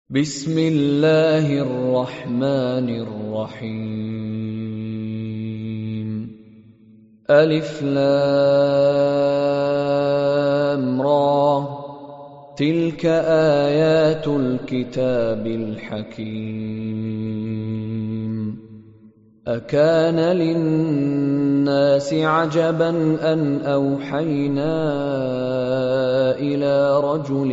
بسم الله الرحمن الرحيم ألف لام را تلك آيات الكتاب الحكيم أكان للناس عجبا أن أوحينا إلى رجل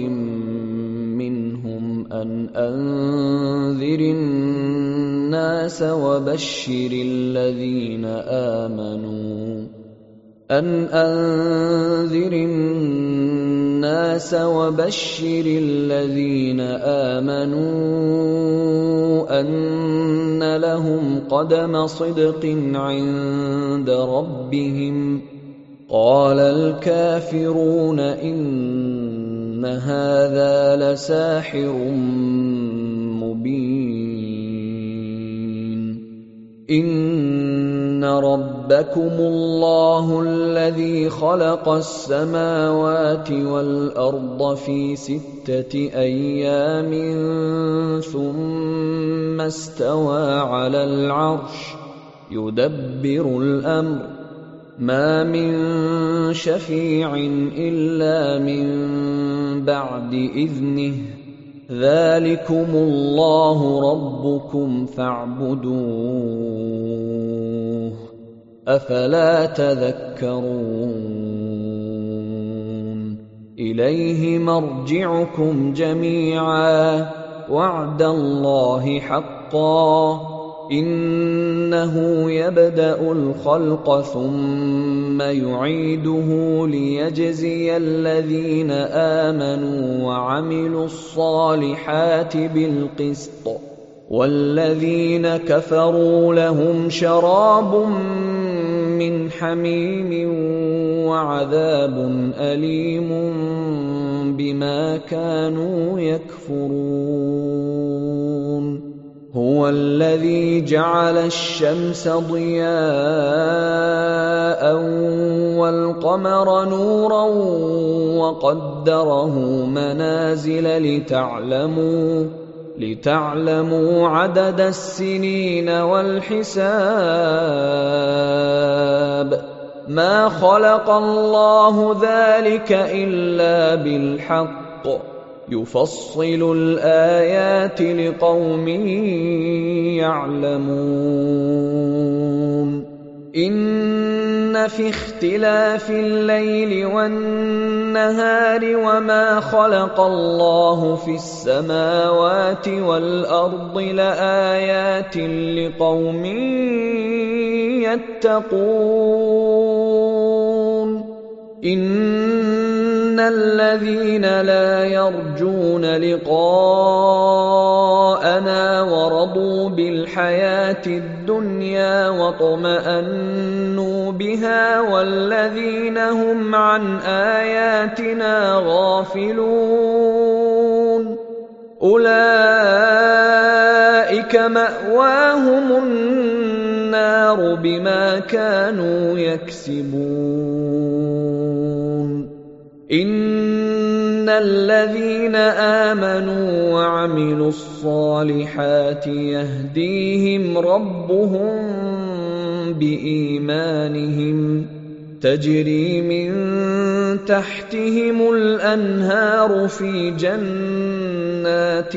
منهم أن أنذر الناس وبشر الذين آمنوا أن لهم قدم صدق عند ربهم قال الكافرون إن هذا لساحر مبين إن ربكم الله الذي خلق السماوات والأرض في 6 أيام ثم استوى على العرش يدبر الأمر ما من شفيع إلا من بعد إذنه ذلكم الله ربكم فاعبدوه أفلا تذكرون إليه مرجعكم جميعا وعد الله حقا إنه يبدأ الخلق ثم يعيده ليجزي الذين آمنوا وعملوا الصالحات بالقسط والذين كفروا لهم شراب من حميم وعذاب أليم بما كانوا يكفرون هو الذي جعل الشمس ضياء والقمر نورا وقدره منازل لتعلموا عدد السنين والحساب ما خلق الله ذلك إلا بالحق يفصل الآيات لقوم يعلمون إن في اختلاف الليل والنهار وما خلق الله في السماوات والأرض لآيات لقوم يتقون إن الذين لا يرجون لقاءنا ورضوا بالحياة الدنيا واطمأنوا بها والذين هم عن آياتنا غافلون أولئك مأواهم النار بما كانوا يكسبون إن الذين آمنوا وعملوا الصالحات يهديهم ربهم بإيمانهم تجري من تحتهم الأنهار في جنات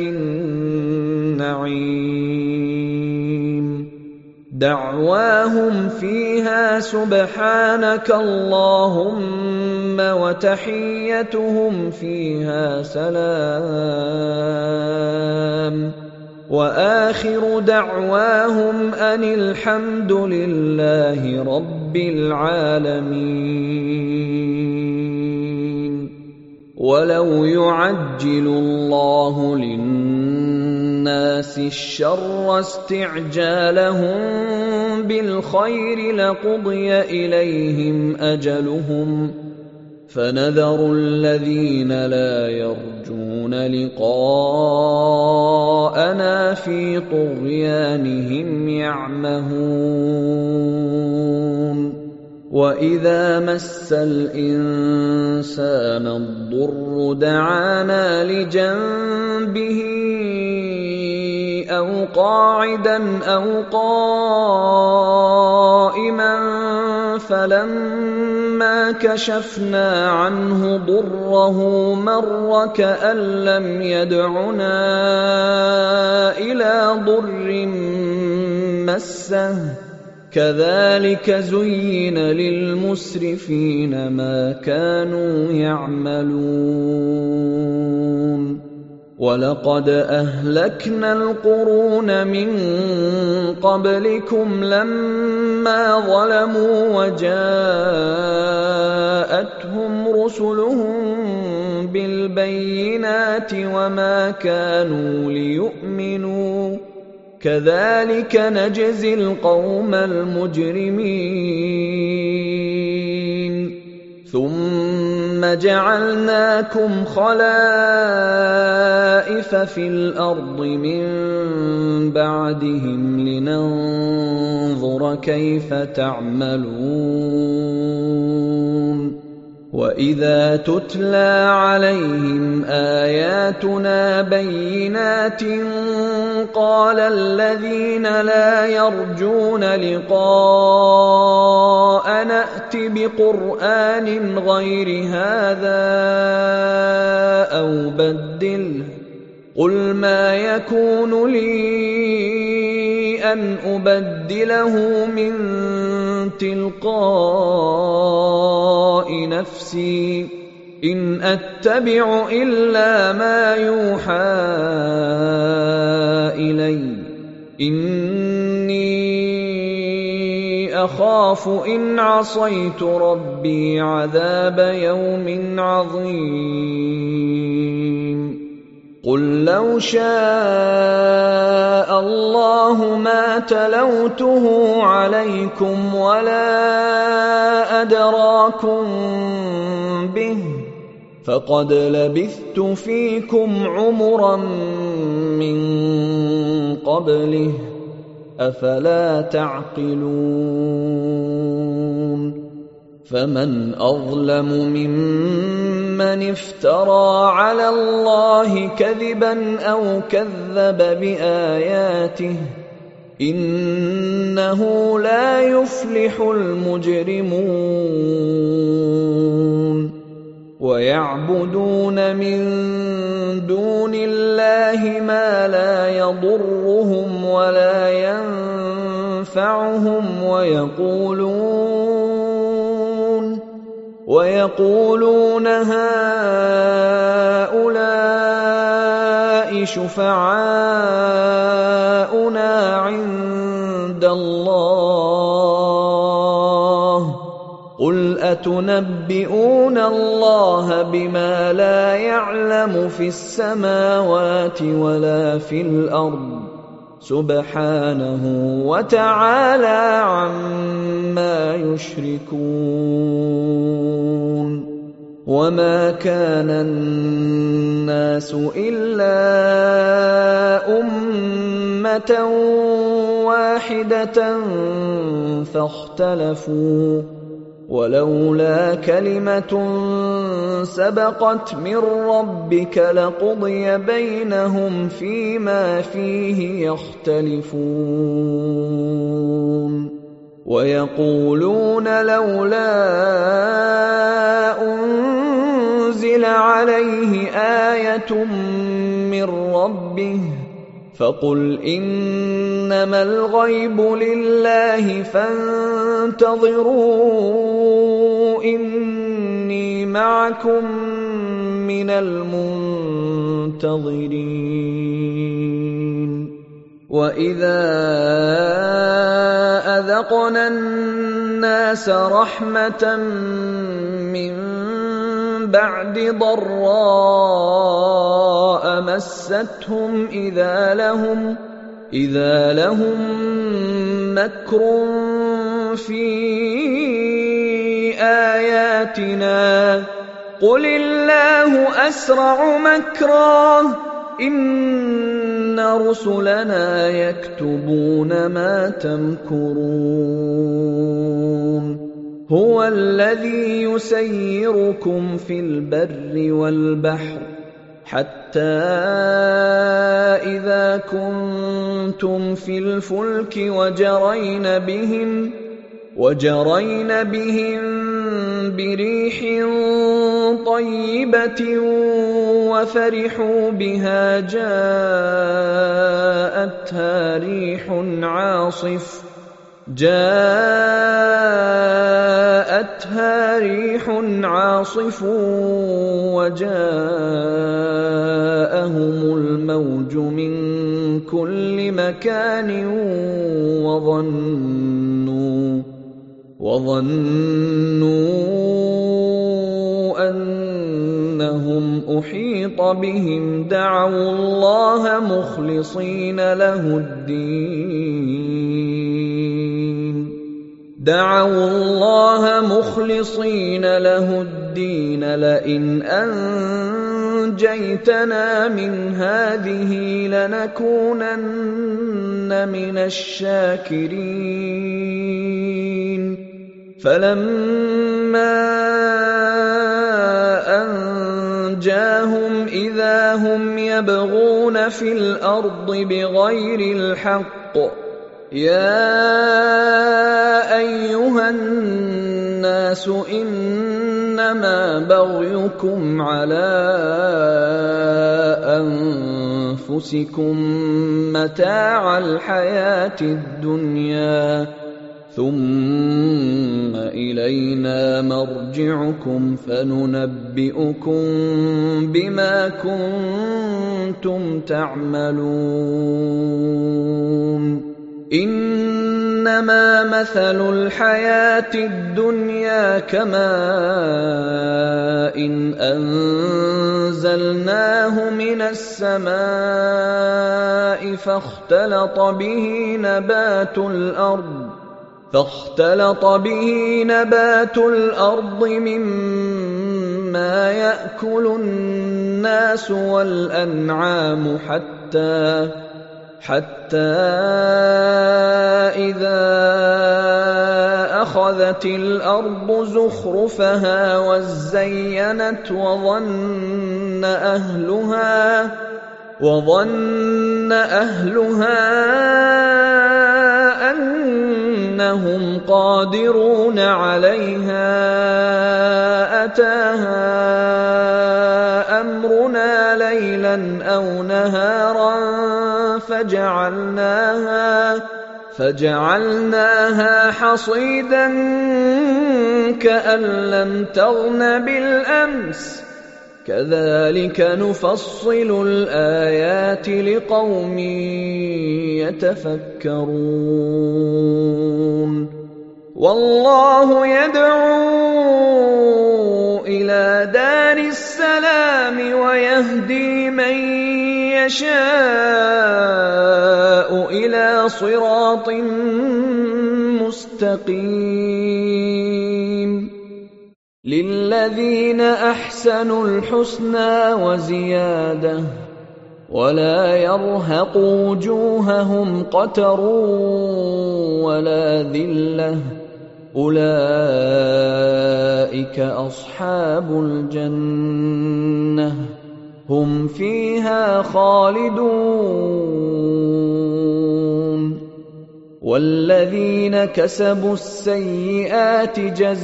النعيم دعواهم فيها سبحانك اللهم وتحيتهم فيها سلام وآخر دعواهم أن الحمد لله رب العالمين ولو يعجل الله للناس الشر استعجالهم بالخير لقضي إليهم أجلهم فنذر الذين لا يرجون لقاءنا في طغيانهم يعمهون وَإِذَا مَسَّ الْإِنسَانَ الضُّرُّ دَعَانَا لِجَنبِهِ أو قاعدا أو قائما فلما كشفنا عنه ضره مر كأن لم يدعنا إلى ضر مسه كذلك زين للمسرفين ما كانوا يعملون ولقد أهلكنا القرون من قبلكم لما ظلموا وجاءتهم رسلهم بالبينات وما كانوا ليؤمنوا كذلك نجزي القوم المجرمين ثم جعلناكم خلائف في الأرض من بعدهم لننظر كيف تعملون وإذا تتلى عليهم آياتنا بينات قال الذين لا يرجون لقاء نأت بقرآن غير هذا أو بدله قل ما يكون لي أن أبدله من تلقاء نفسي إن أتبع إلا ما يوحى إلي إني أخاف إن عصيت ربي عذاب يوم عظيم قل لو شاء الله ما تلوته عليكم ولا أدراكم به فقد لبثت فيكم عمرا من قبله أفلا تعقلون فمن أظلم ممن افترى على الله كذبا أو كذب بآياته إنه لا يفلح المجرمون ويعبدون من دون الله ما لا يضرهم ولا ينفعهم ويقولون هؤلاء شفعاؤنا عند الله قل أتنبئون الله بما لا يعلم في السماوات ولا في الأرض سبحانه وتعالى عما يشركون وما كان الناس إلا أمة واحدة فاختلفوا ولولا كلمة سبقت من ربك لقضي بينهم فيما فيه يختلفون ويقولون لولا أنزل عليه آية من ربه فقل إنما الغيب لله فانتظروا إني معكم من المنتظرين وإذا أذقنا الناس رحمة من بعد ضراء مستهم إذا لهم مكر في آياتنا قل الله أسرع مكرا إن رسلنا يكتبون ما تمكرون هو الذي يسيركم في البر والبحر حتى إذا كنتم في الفلك وجرين بهم بريح طيبة وفرحوا بها جاءتها ريح عاصف وجاءهم الموج من كل مكان وظنوا أنهم أحيط بهم دعوا الله مخلصين له الدين لئن أنجيتنا من هذه لنكونن من الشاكرين فلما أنجاهم إذا هم يبغون في الأرض بغير الحق يا أيها الناس إنما بغيكم على أنفسكم متاع الحياة الدنيا ثم إلينا مرجعكم فننبئكم بما كنتم تعملون إنما مثل الحياة الدنيا كماء إن أنزلناه من السماء فاختلط به نبات الأرض مما يأكل الناس والأنعام حتى إذا أخذت الأرض زخرفها وزينت وظن أهلها أنهم قادرون عليها أتاها أمرنا ليلا أو نهارا فجعلناها حصيدا كأن لم تغن بالأمس كذلك نفصل الآيات لقوم يتفكرون والله يدعو إلى دار السلام ويهدي من يشاء إلى صراط مستقيم للذين أحسنوا الحسنى وزيادة ولا يرهق وجوههم قتر ولا ذلة أولئك أصحاب الجنة هم فيها خالدون والذين كسبوا السيئات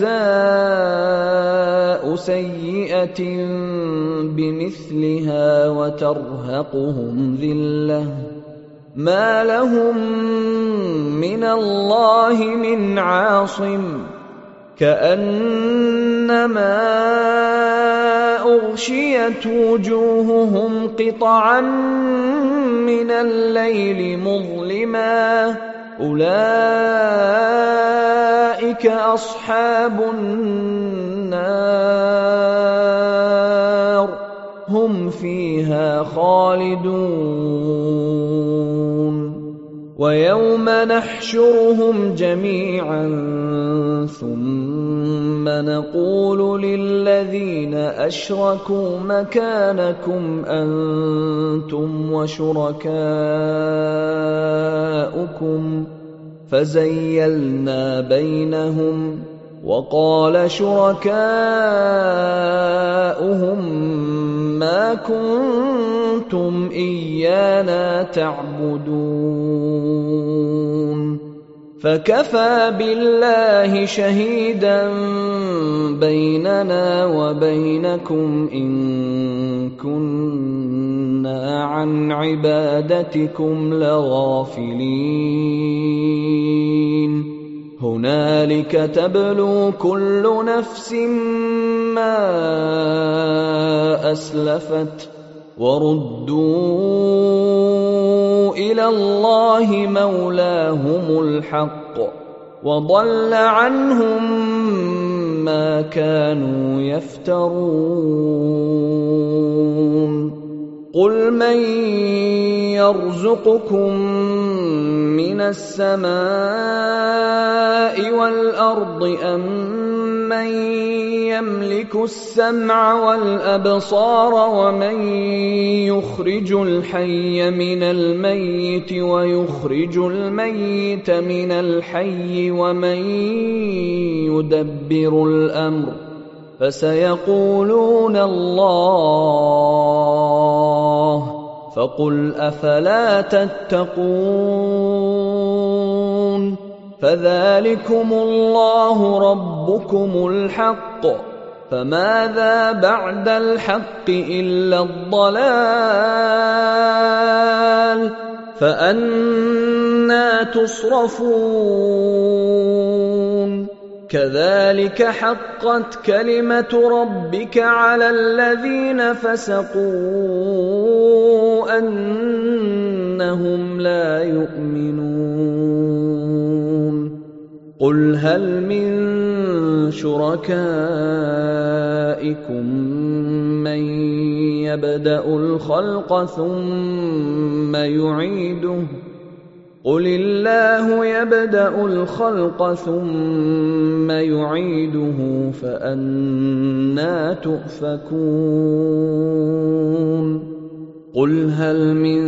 جزاء سيئة بمثلها وترهقهم ذلة ما لهم من الله من عاصم كأنما أغشيت وجوههم قطعا من الليل مظلما أولئك أصحاب النار هم فيها خالدون ويوم نحشرهم جميعا ثم نقول للذين أشركوا مكانكم أنتم وشركاؤكم فزيلنا بينهم وقال شركاؤهم ما كنتم إيانا تعبدون فكفى بالله شهيدا بيننا وبينكم إن كنا عن عبادتكم لغافلين هنالك تبلو كل نفس ما أسلفت وردوا إلى الله مولاهم الحق وضل عنهم ما كانوا يفترون قل من يرزقكم من السماء والأرض أم من يملك السمع والأبصار ومن يخرج الحي من الميت ويخرج الميت من الحي ومن يدبر الأمر فسيقولون الله فقل أفلا تتقون فذلكم الله ربكم الحق فماذا بعد الحق إلا الضلال فأنى تصرفون كذلك حقت كلمة ربك على الذين فسقوا أنهم لا يؤمنون قل هل من شركائكم من يبدأ الخلق ثم يعيده قل الله يبدأ الخلق ثم يعيده فأنى تؤفكون قل هل من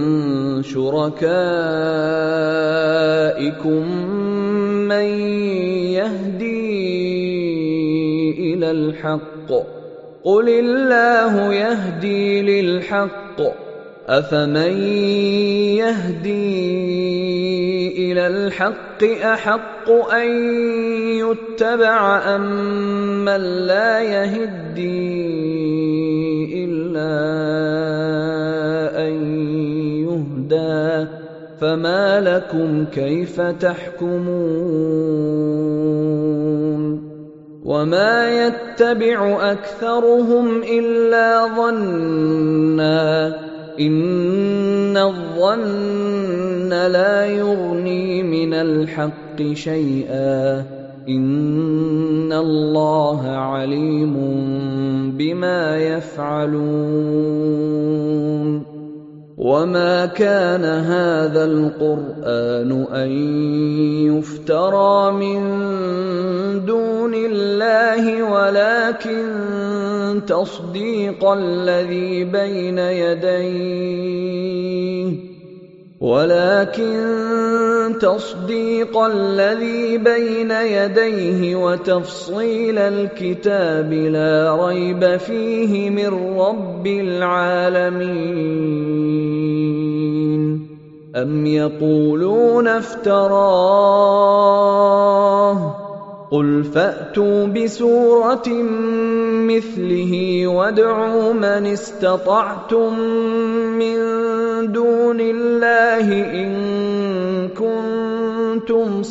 شركائكم من يهدي إلى الحق قل الله يهدي للحق أفمن يهدي إلى الحق أحق أن يتبع أم من لا يهدي إلا أن يهدى فما لكم كيف تحكمون وما يتبع أكثرهم إلا ظنًّا إن الظن لا يغني من الحق شيئا إن الله عليم بما يفعلون وما كان هذا القرآن أن يفترى من دون الله ولكن تصديق الذي بين يديه وتفصيل الكتاب لا ريب فيه من رب العالمين أم يقولون افتراه قل فأتوا بسورة مثله وادعوا من استطعتم من دون الله إن كنتم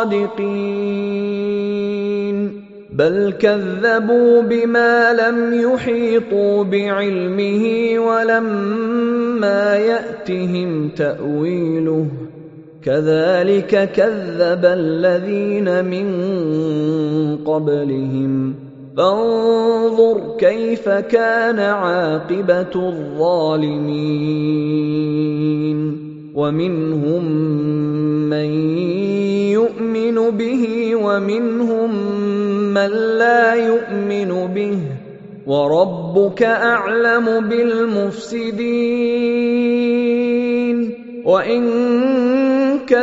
صادقين بل كذبوا بما لم يحيطوا بعلمه ولما يأتهم تأويله كذلك كذب الذين من قبلهم فانظر كيف كان عاقبة الظالمين ومنهم من يؤمن به ومنهم من لا يؤمن به وربك أعلم بالمفسدين وإن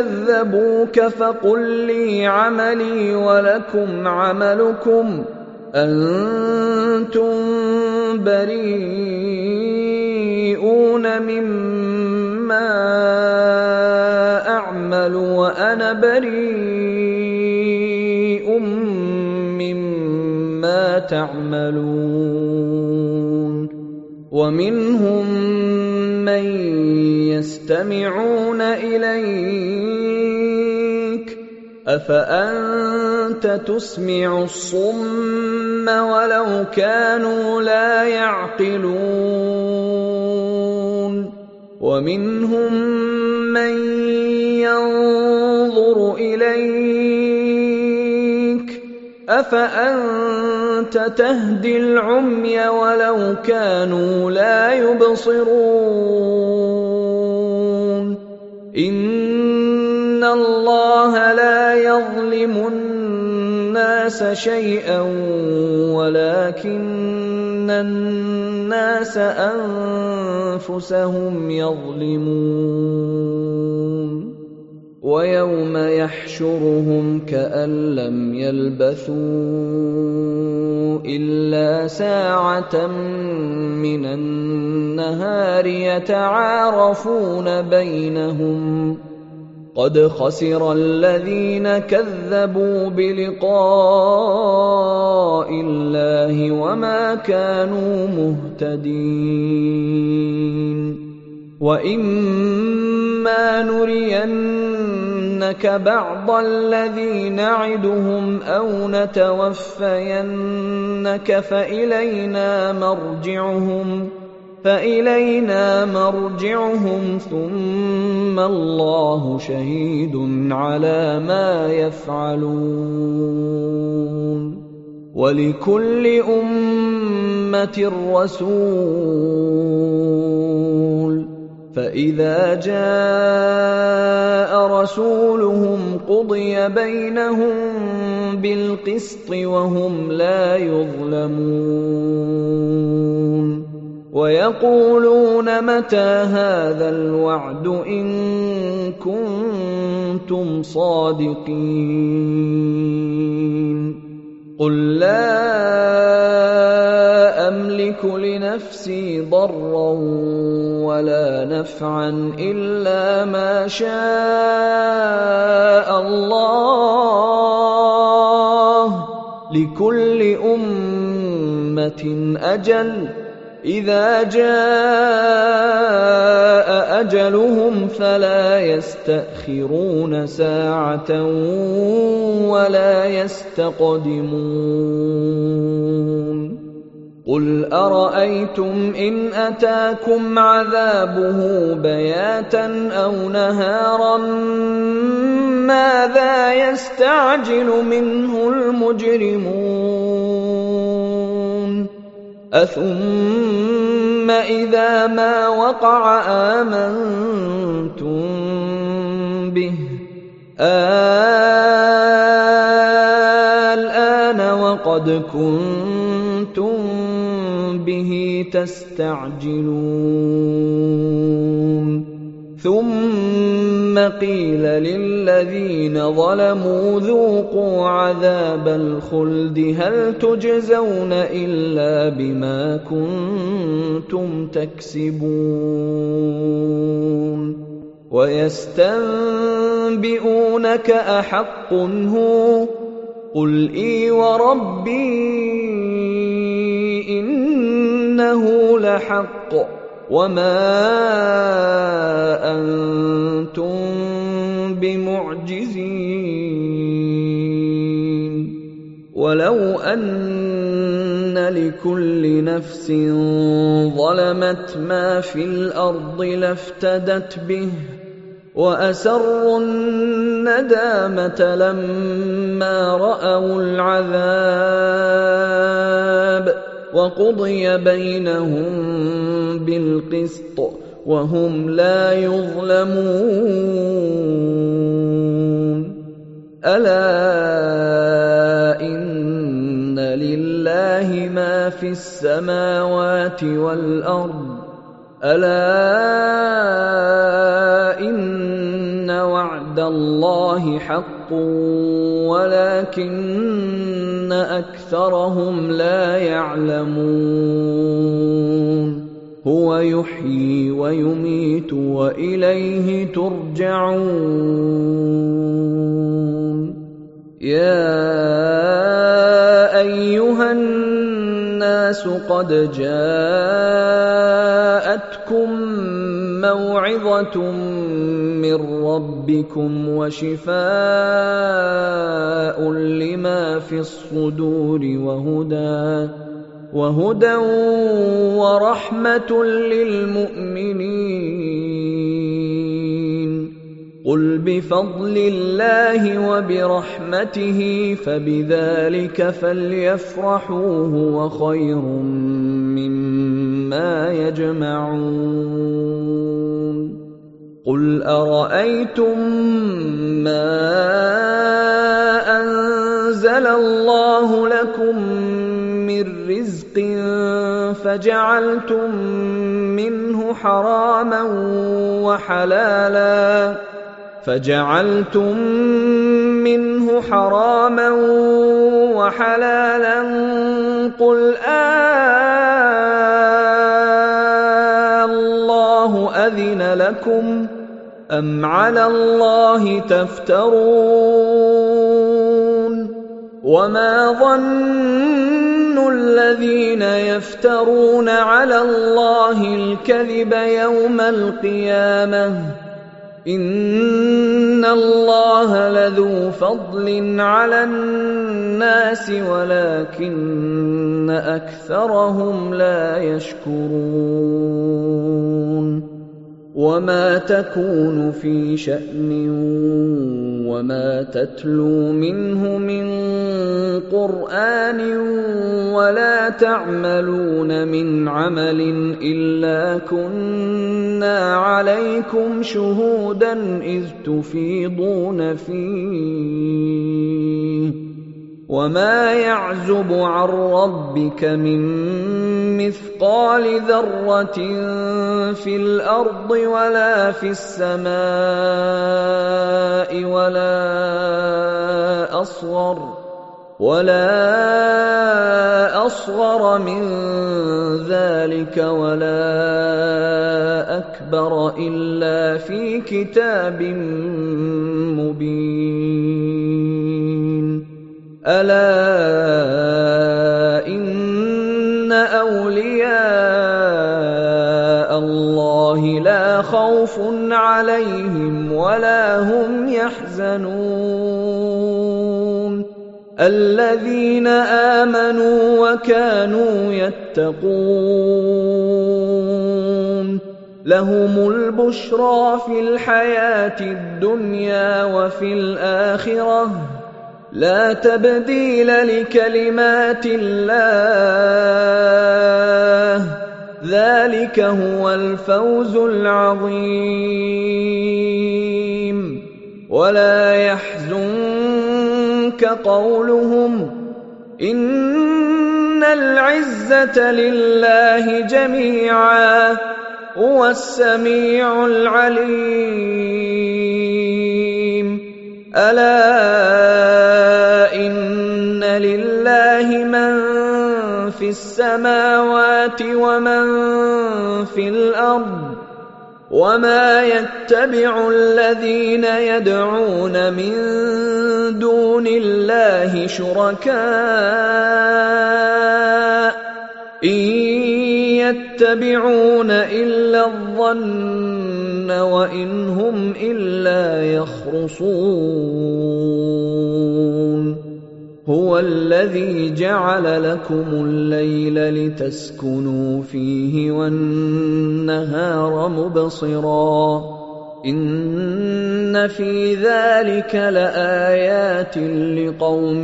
كذبوك فقل لي عملي ولكم عملكم أنتم بريئون مما أعمل وأنا بريء مما تعملون ومنهم من يستمعون إليك أفأنت تسمع الصم ولو كانوا لا يعقلون ومنهم من ينظر إليك أفأنت تهدي العمي ولو كانوا لا يبصرون إن الله لا يظلم الناس شيئا ولكن الناس أنفسهم يظلمون ويوم يحشرهم كأن لم يلبثوا إلا ساعة من النهار يتعارفون بينهم قد خسر الذين كذبوا بلقاء الله وما كانوا مهتدين وإما نرينك بعض الذي نعدهم أو نتوفينك فإلينا مرجعهم ثم الله شهيد على ما يفعلون ولكل أمة رسول فإذا جاء رسولهم قضي بينهم بالقسط وهم لا يظلمون ويقولون متى هذا الوعد إن كنتم صادقين قل لا أملك لنفسي ضرا ولا نفعا إلا ما شاء الله لكل أمة أجل إذا جاء أجلهم فلا يستأخرون ساعة ولا يستقدمون قل أرأيتم إن أتاكم عذابه بياتا أو نهارا ماذا يستعجل منه المجرمون أثم إذا ما وقع آمنتم به الآن وقد كنتم به تستعجلون ثم قيل للذين ظلموا ذوقوا عذاب الخلد هل تجزون إلا بما كنتم تكسبون ويستنبئونك أحق هو قل إي وربي إنه لحق وما أنتم بمعجزين ولو أن لكل نفس ظلمت ما في الأرض لافتدت به وأسروا الندامة لما رأوا العذاب وقضي بينهم بالقسط وهم لا يظلمون ألا إن لله ما في السماوات والأرض ألا إن وعد الله حق ولكن أكثرهم لا يعلمون هو يحيي ويميت وإليه ترجعون يا أيها الناس قد جاءتكم موعظة من ربكم وشفاء لما في الصدور وهدى ورحمة للمؤمنين قل بفضل الله وبرحمته فبذلك فليفرحوا هو خير مما يجمعون قل أرأيتم ما أنزل الله لكم من رزق فجعلتم منه حراما وحلالا قل الله أذن لكم أم على الله تفترون وما ظن الذين يفترون على الله الكذب يوم القيامة إن الله لذو فضل على الناس ولكن أكثرهم لا يشكرون وما تكون في شأن وما تتلو منه من قرآن ولا تعملون من عمل إلا كنا عليكم شهودا إذ تفيضون فيه وما يعزب عن ربك من مثقال ذرة في الأرض ولا في السماء ولا أصغر من ذلك ولا أكبر إلا في كتاب مبين ألا إن أولياء الله لا خوف عليهم ولا هم يحزنون الذين آمنوا وكانوا يتقون لهم البشرى في الحياة الدنيا وفي الآخرة لا تبديل لكلمات الله ذلك هو الفوز العظيم ولا يحزنك قولهم إن العزة لله جميعا هو السميع العليم ألا إن لله من في السماوات ومن في الأرض وما يتبع الذين يدعون من دون الله شركاء إن يتبعون إلا الظن وإن هم إلا يخرصون هو الذي جعل لكم الليل لتسكنوا فيه والنهار مبصرا إن في ذلك لآيات لقوم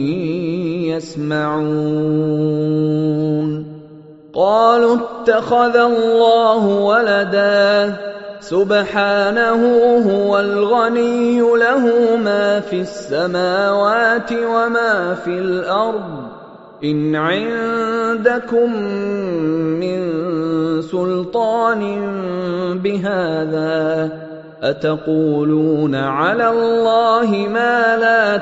يسمعون قالوا اتخذ الله ولدا سبحانه هو الغني له ما في السماوات وما في الأرض إن عندكم من سلطان بهذا أتقولون على الله ما لا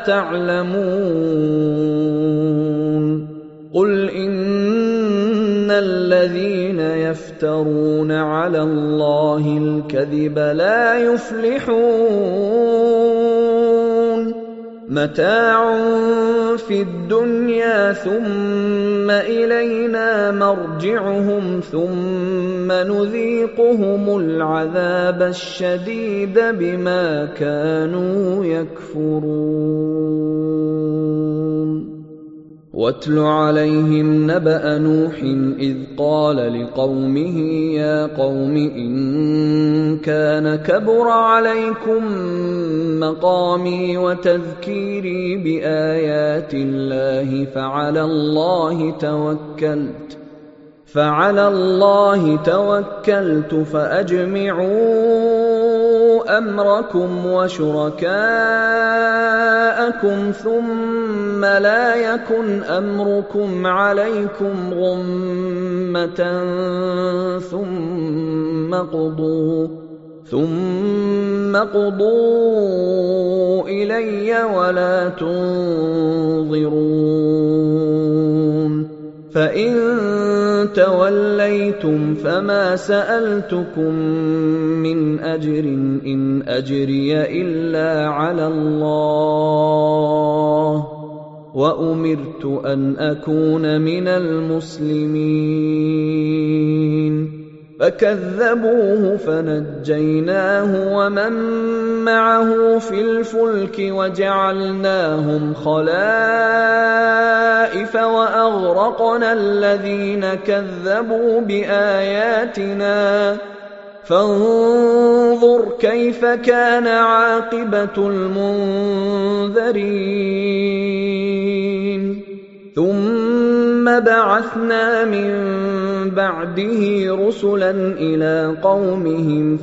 تعلمون قل إن الذين يفترون على الله الكذب لا يفلحون متاع في الدنيا ثم إلينا مرجعهم ثم نذيقهم العذاب الشديد بما كانوا يكفرون واتل عليهم نبأ نوح إذ قال لقومه يا قوم إن كان كبر عليكم مقامي وتذكيري بآيات الله فعلى الله توكلت فأجمعوا أمركم وشركاءكم ثم لا يكن أمركم عليكم غمة ثم قضوا إلي ولا تنظرون فإن توليتم فما سألتكم من أجر إن أجري إلا على الله وأمرت أن أكون من المسلمين فكذبوه فنجيناه ومن معه في الفلك وجعلناهم خلائف وأغرقنا الذين كذبوا بآياتنا فانظر كيف كان عاقبة المنذرين ثم بعثنا من بعده رسلا إلى قومهم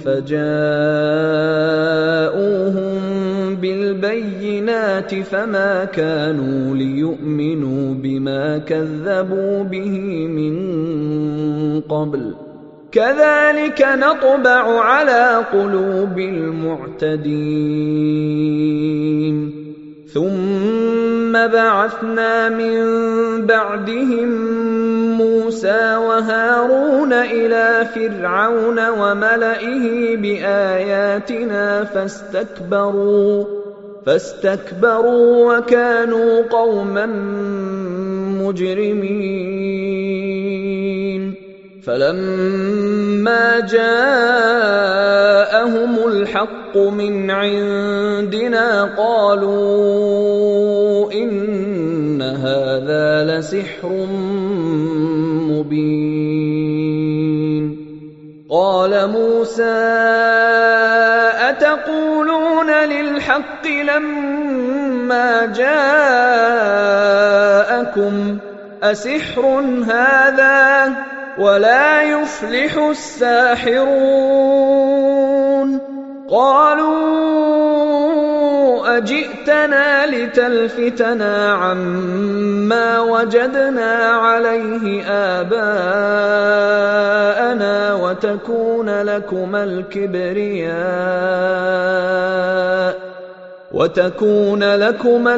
فجاءوهم بالبينات فما كانوا ليؤمنوا بما كذبوا به من قبل كذلك نطبع على قلوب المعتدين ثم بعثنا من بعدهم موسى وهارون إلى فرعون وملئه بآياتنا فاستكبروا وكانوا قوما مجرمين فلما جاءهم الحق من عندنا قالوا إن هذا لسحر مبين قال موسى أتقولون للحق لما جاءكم أسحر هذا ولا يفلح الساحرون قالوا أجئتنا لتلفتنا عما وجدنا عليه آباءنا وتكون لكما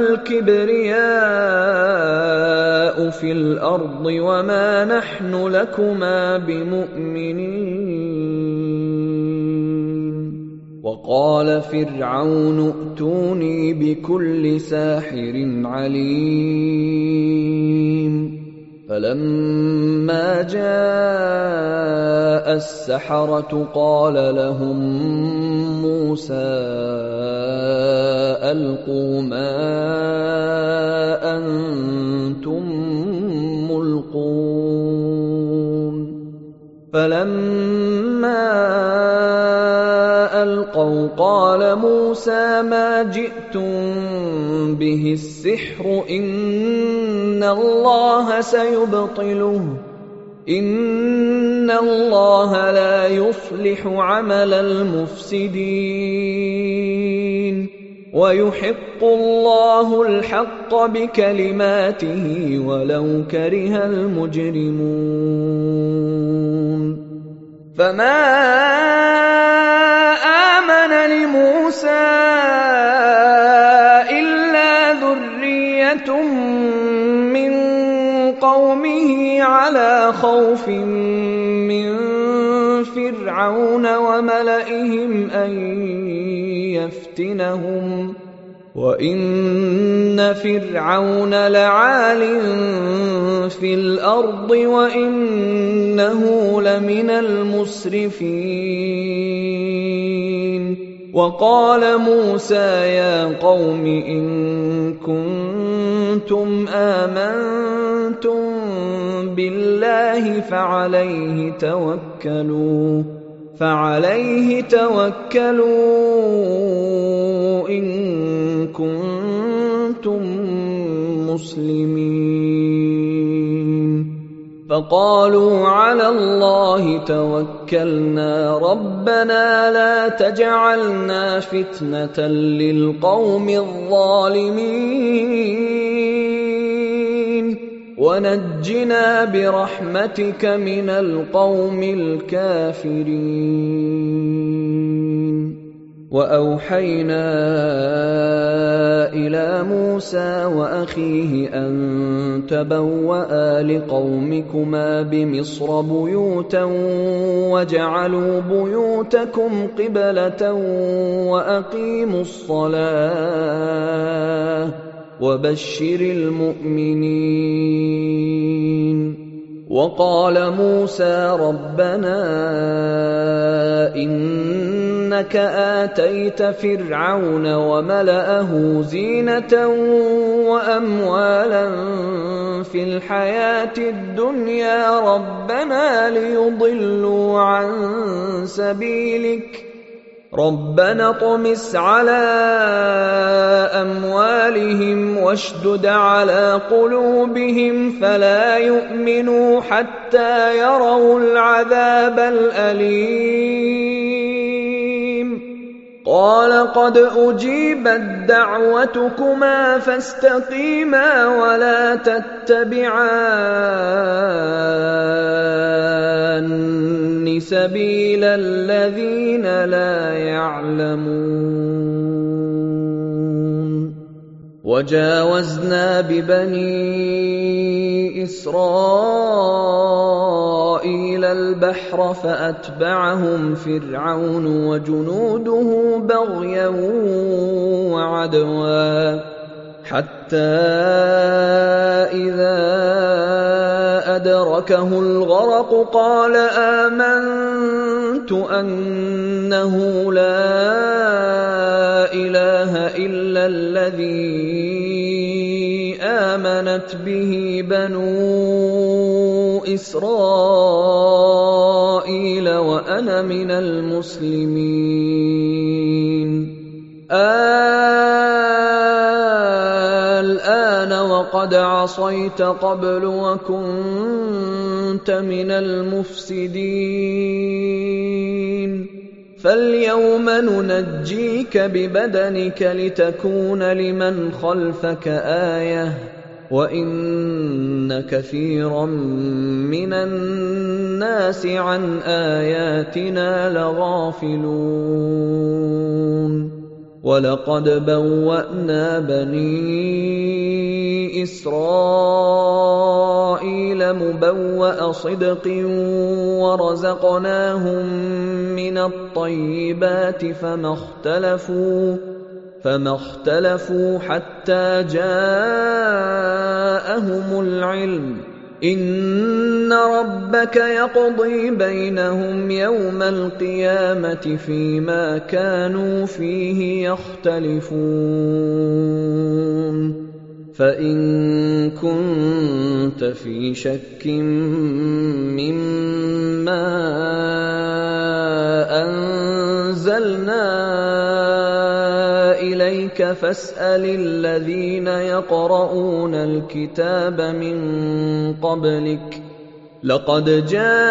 الكبرياء في الأرض وما نحن لكما بمؤمنين وقال فرعون ائتوني بكل ساحر عليم فلما جاء السحرة قال لهم موسى ألقوا ما أنتم ملقون فلما ألقوا قال موسى ما جئتم به السحر إن الله سيبطله إن الله لا يصلح عمل المفسدين ويحق الله الحق بكلماته ولو كره المجرمون فما آمن خوف من فرعون وملئهم أن يفتنهم وإن فرعون لعال في الأرض وإنه لمن المسرفين وقال موسى يا قوم إن كنتم آمنتم بالله فعليه توكلوا إن كنتم مسلمين فقالوا على الله توكلنا ربنا لا تجعلنا فتنة للقوم الظالمين ونجنا برحمتك من القوم الكافرين وأوحينا إلى موسى وأخيه أن تبوأ لقومكما بمصر بيوتا واجعلوا بيوتكم قبلة وأقيموا الصلاة وبشر المؤمنين وقال موسى ربنا إنك آتيت فرعون وملأه زينة وأموالا في الحياة الدنيا ربنا ليضلوا عن سبيلك ربنا اطمس على أموالهم واشدد على قلوبهم فلا يؤمنوا حتى يروا العذاب الأليم قال قد أجيبت دعوتكما فاستقيما ولا تتبعان سبيل الذين لا يعلمون وجاوزنا ببني إسرائيل البحر فأتبعهم فرعون وجنوده بغيا وعدوا حتى إذا أدركه الغرق قال آمنت أنه لا إله إلا الذي آمنت به بنو إسرائيل وأنا من المسلمين الآن وقد عصيت قبل وكنت من المفسدين فاليوم ننجيك ببدنك لتكون لمن خلفك آية وإن كثيرا من الناس عن آياتنا لغافلون ولقد بوأنا بني إسرائيل مبوأ صدق ورزقناهم من الطيبات فما اختلفوا حتى جاءهم العلم إن ربك يقضي بينهم يوم القيامة فيما كانوا فيه يختلفون فإن كنت في شك مما أنزلنا إليك فاسأل الذين يقرؤون الكتاب من قبلك لقد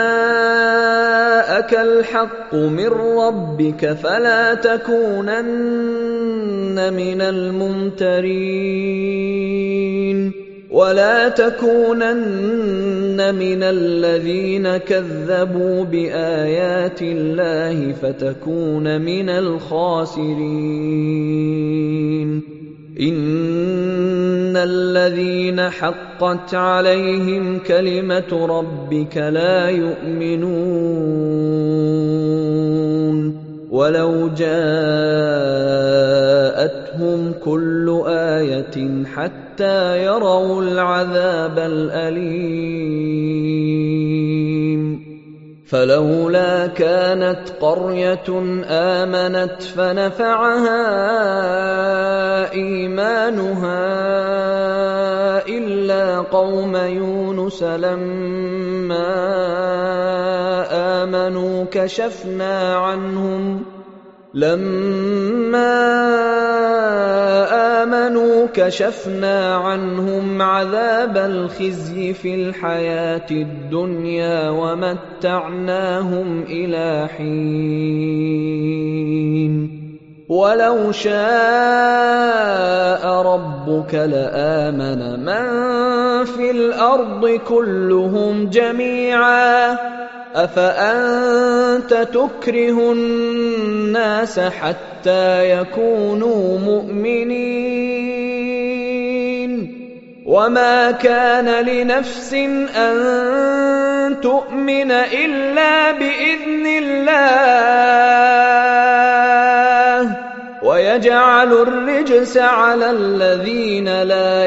جاءك الحق من ربك فلا تكونن من الممترين ولا تكونن من الذين كذبوا بآيات الله فتكون من الخاسرين إن الذين حقت عليهم كلمة ربك لا يؤمنون ولو جاءتهم كل آية حتى يروا العذاب الأليم فلولا كانت قرية آمنت فنفعها إيمانها إلا قوم يونس لما آمنوا كشفنا عنهم عذاب الخزي في الحياة الدنيا ومتعناهم إلى حين ولو شاء ربك لآمن من في الأرض كلهم جميعا أفأنت تكره الناس حتى يكونوا مؤمنين وما كان لنفس أن تؤمن إلا بإذن الله ويجعل الرجس على الذين لا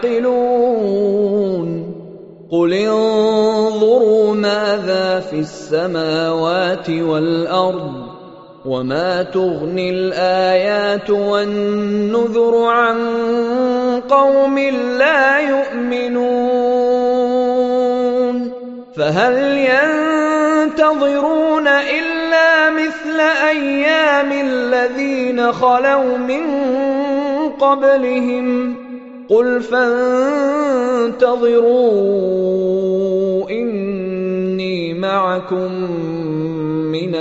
يعقلون قل انظروا ماذا في السماوات والأرض وما تغني الآيات والنذر عن قوم لا يؤمنون فهل ينتظرون إلا مثل أيام الذين خلوا من قبلهم قل فانتظروا إني معكم من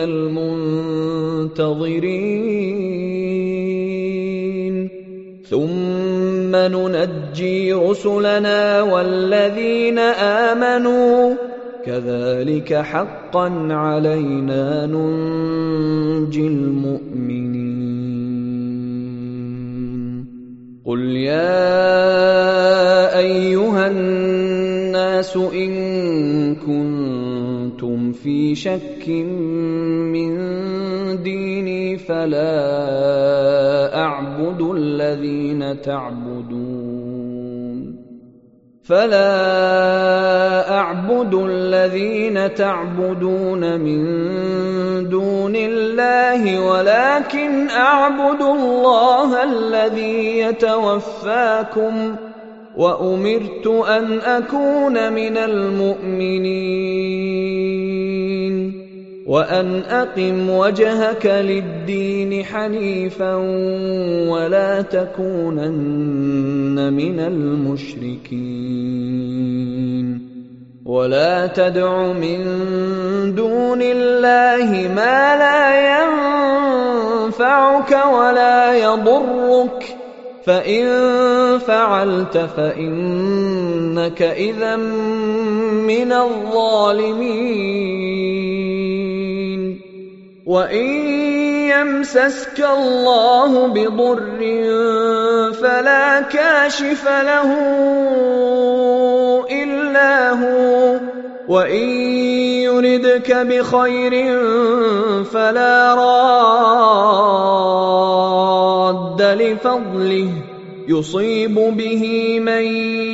المنتظرين ثم ننجي رسلنا والذين آمنوا كذلك حقا علينا ننجي المؤمنين قل يا أيها الناس إن كنتم في شك من ديني فلا أعبد الذين تعبدون من دون الله ولكن أعبد الله الذي يتوفاكم وأمرت أن أكون من المؤمنين وأن أقم وجهك للدين حنيفا ولا تكونن من المشركين ولا تدع من دون الله ما لا ينفعك ولا يضرك فإن فعلت فإنك إذا من الظالمين وإن يمسسك الله بضر فلا كاشف له إلا هو وإن يردك بخير فلا راد لفضله يصيب به من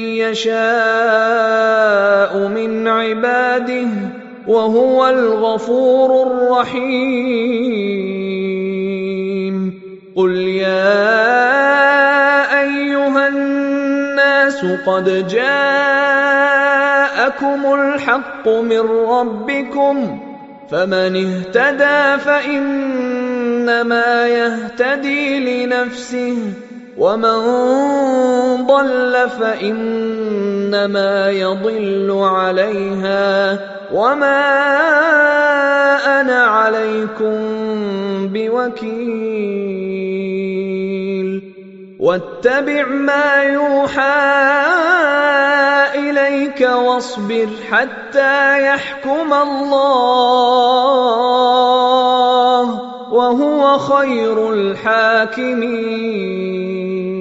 يشاء من عباده وهو الغفور الرحيم قل يا أيها الناس قد جاءكم الحق من ربكم فمن اهتدى فإنما يهتدي لنفسه ومن ضل فإنما يضل عليها وما أنا عليكم بوكيل واتبع ما يوحى إليك واصبر حتى يحكم الله وهو خير الحاكمين